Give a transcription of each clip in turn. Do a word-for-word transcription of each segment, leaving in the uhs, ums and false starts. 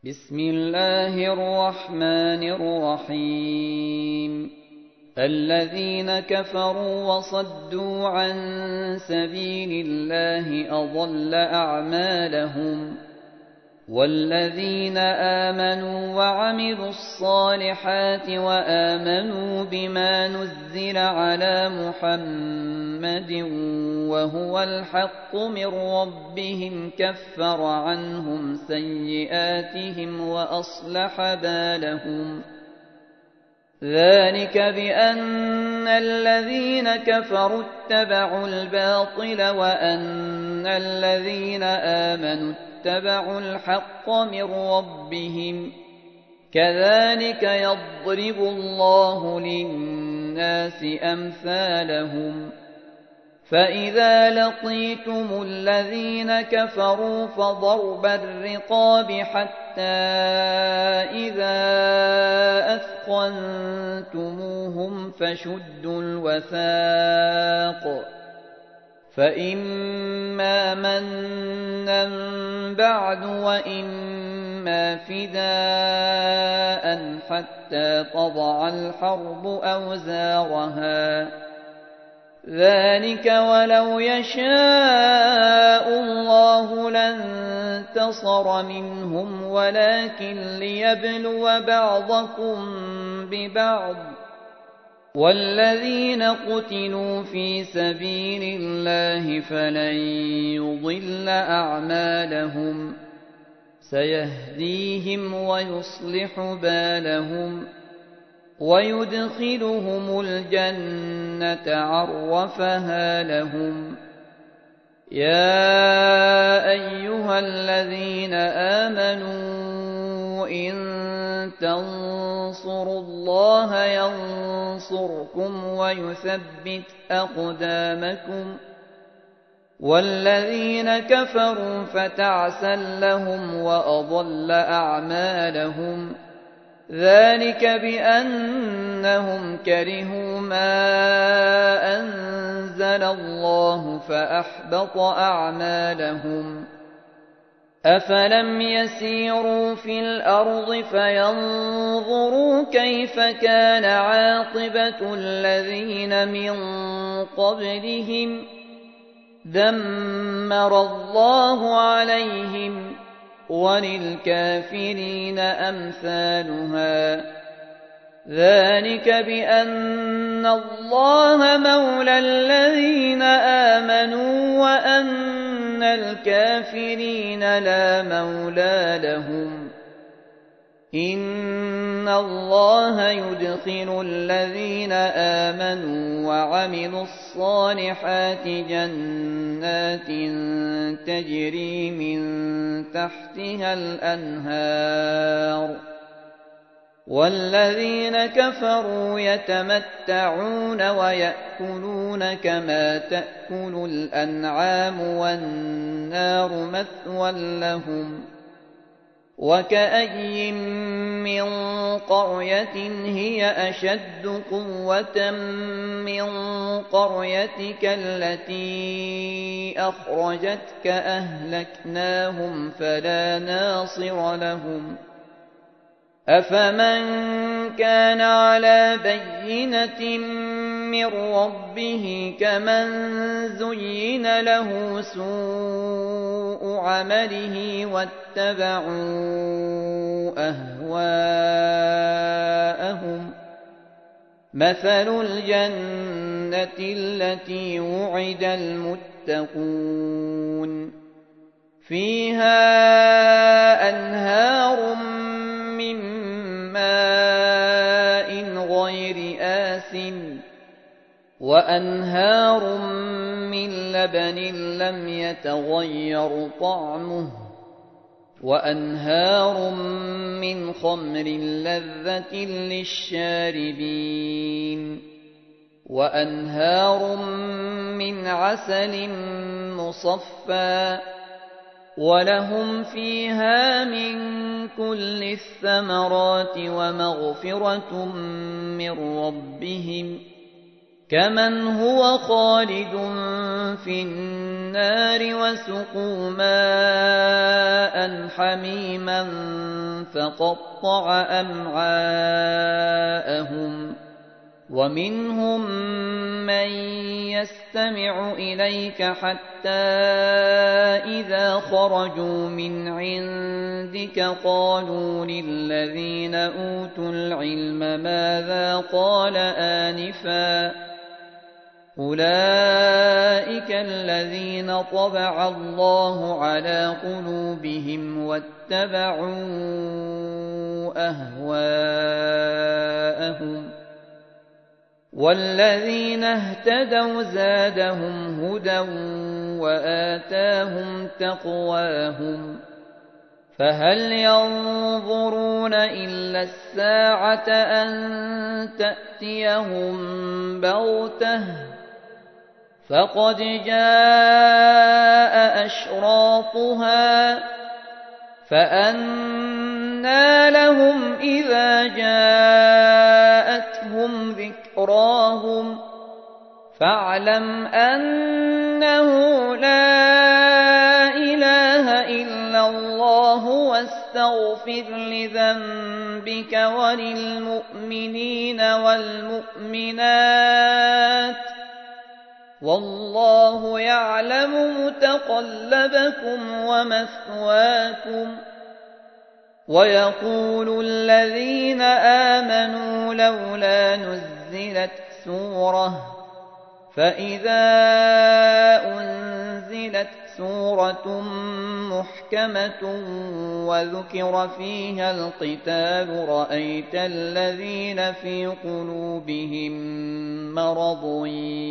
بسم الله الرحمن الرحيم الذين كفروا وصدوا عن سبيل الله أضل أعمالهم والذين آمنوا وعملوا الصالحات وآمنوا بما نزل على محمد وهو الحق من ربهم كفر عنهم سيئاتهم وأصلح بالهم ذلك بأن الذين كفروا اتبعوا الباطل وأن الذين آمنوا اتبعوا الحق من ربهم كذلك يضرب الله للناس أمثالهم فإذا لقيتم الذين كفروا فضرب الرقاب حتى إذا أثخنتموهم فشدوا الوثاق فإما منا بعد وإما فداء حتى تضع الحرب أوزارها ذلك ولو يشاء الله لانتصر منهم ولكن ليبلو بعضكم ببعض والذين قتلوا في سبيل الله فلن يضل أعمالهم سيهديهم ويصلح بالهم ويدخلهم الجنة عرفها لهم يا أيها الذين آمنوا إن تنصروا الله ينصركم ويثبت أقدامكم والذين كفروا فتعسا لهم وأضل أعمالهم ذلك بأنهم كرهوا ما أنزل الله فأحبط أعمالهم أفلم يسيروا في الأرض فينظروا كيف كان عاقبة الذين من قبلهم دمر الله عليهم وللكافرين أمثالها ذلك بأن الله مولى الذين آمنوا وأن الكافرين لا مولى لهم إن الله يدخل الذين آمنوا وعملوا الصالحات جنات تجري من تحتها الأنهار والذين كفروا يتمتعون ويأكلون كما تأكل الأنعام والنار مثوى لهم وكأي من قرية هي أشد قوة من قريتك التي أخرجتك أهلكناهم فلا ناصر لهم أفمن كان على بينة من ربه كمن زين له سوء عمله واتبعوا أهواءهم مثل الجنة التي وعد المتقون فيها أنهار من ماء غير آسن وأنهار من لبن لم يتغير طعمه وأنهار من خمر لذة للشاربين وأنهار من عسل مصفى ولهم فيها من كل الثمرات ومغفرة من ربهم كمن هو خالد في النار وسقوا ماء حميما فقطع أمعاءهم ومنهم من يستمع إليك حتى إذا خرجوا من عندك قالوا للذين أوتوا العلم ماذا قال آنفا أولئك الذين طبع الله على قلوبهم واتبعوا أهواءهم والذين اهتدوا زادهم هدى وآتاهم تقواهم فهل ينظرون إلا الساعة أن تأتيهم بغتة فقد جاء أشراطها فأنى لهم إذا جاءتهم ذكراهم فاعلم أنه لا إله إلا الله واستغفر لذنبك وللمؤمنين والمؤمنات والله يعلم متقلبكم ومثواكم ويقول الذين آمنوا لولا نزلت سورة فإذا أنزلت سورة محكمة وذكر فيها القتال رأيت الذين في قلوبهم مرض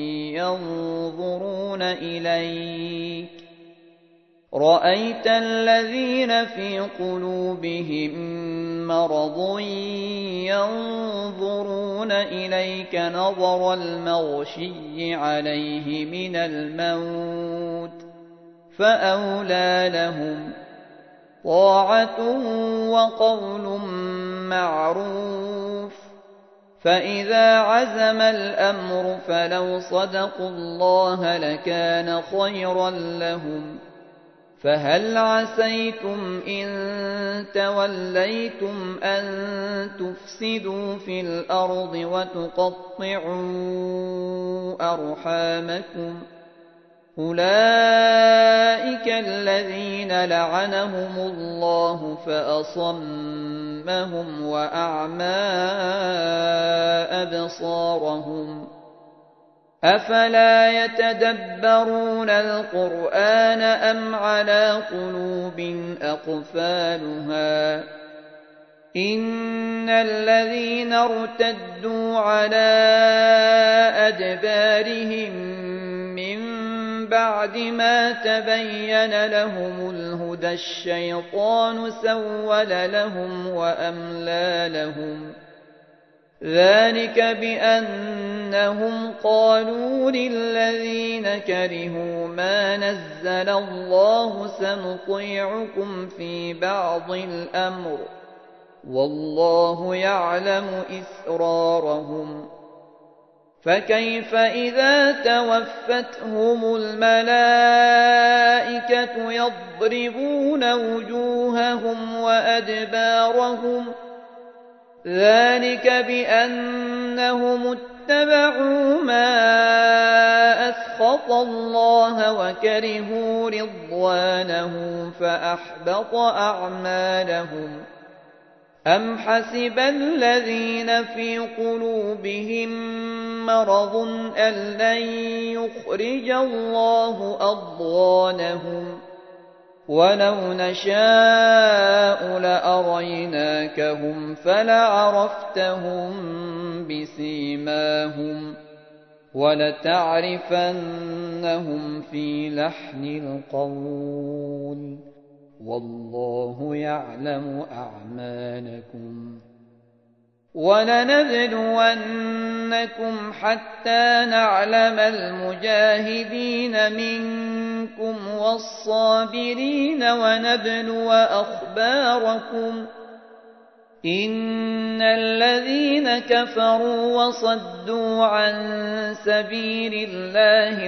ينظرون إليك رأيت الذين في قلوبهم مرض ينظرون إليك نظر المغشي عليه من الموت فأولى لهم طاعة وقول معروف فإذا عزم الأمر فلو صدقوا الله لكان خيرا لهم فهل عسيتم إن توليتم أن تفسدوا في الأرض وتقطعوا أرحامكم أولئك الذين لعنهم الله فأصمهم وأعمى أبصارهم أفلا يتدبرون القرآن أم على قلوب أقفالها إن الذين ارتدوا على أدبارهم من بعد ما تبين لهم الهدى الشيطان سول لهم وأملى لهم ذلك بأنهم قالوا للذين كرهوا ما نزل الله سنطيعكم في بعض الأمر والله يعلم إسرارهم فكيف إذا توفتهم الملائكة يضربون وجوههم وأدبارهم ذلك بأنهم اتبعوا ما أسخط الله وكرهوا رضوانه فأحبط أعمالهم أم حسب الذين في قلوبهم مرض أن لن يخرج الله أضغانهم ولو نشاء لأريناكهم فلعرفتهم بسيماهم ولتعرفنهم في لحن القول والله يعلم أعمالكم ولنبلونكم حتى نعلم المجاهدين منكم والصابرين ونبلو أخباركم إن الذين كفروا وصدوا عن سبيل الله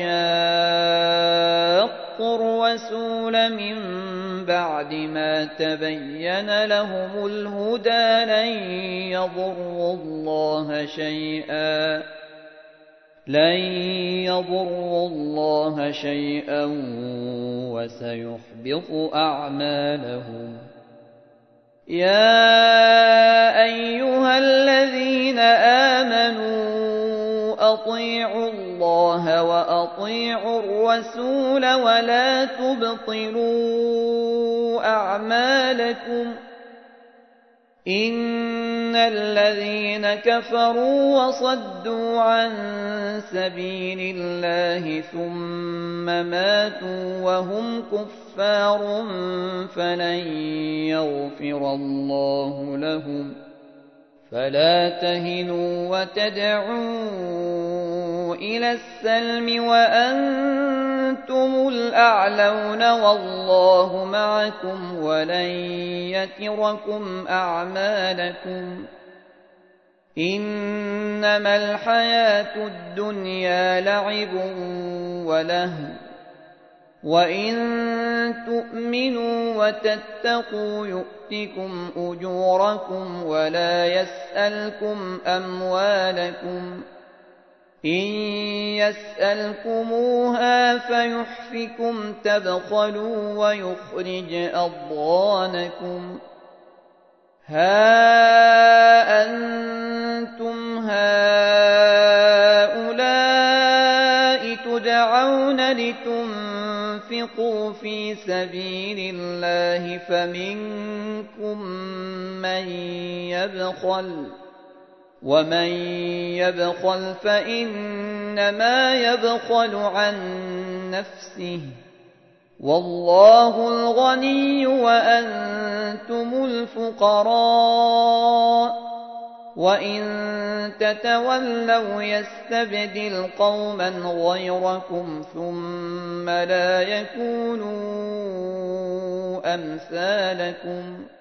وشاقوا الرسول من بعد ما تبين لهم الهدى لن يضروا الله شيئا لن يضروا الله شيئا وسيحبط أعمالهم. يا أيها الذين آمنوا أطيعوا الله وأطيعوا الرسول ولا تبطلوا أعمالكم. إن الذين كفروا وصدوا عن سبيل الله ثم ماتوا وهم كفار فلن يغفر الله لهم. فلا تهنوا وتدعوا إلى السلم وأنتم الأعلون والله معكم ولن يتركم أعمالكم. إنما الحياة الدنيا لعب ولهو وإن تؤمنوا وتتقوا يؤتكم أجوركم ولا يسألكم أموالكم. إن يسألكموها فيحفكم تبخلوا ويخرج أضغانكم. ها أنتم هؤلاء تدعون لتنفقوا في سبيل الله فمنكم من يبخل ومن يبخل فإنما يبخل عن نفسه والله الغني وأنتم الفقراء وإن تتولوا يستبدل قوما غيركم ثم لا يكونوا أمثالكم.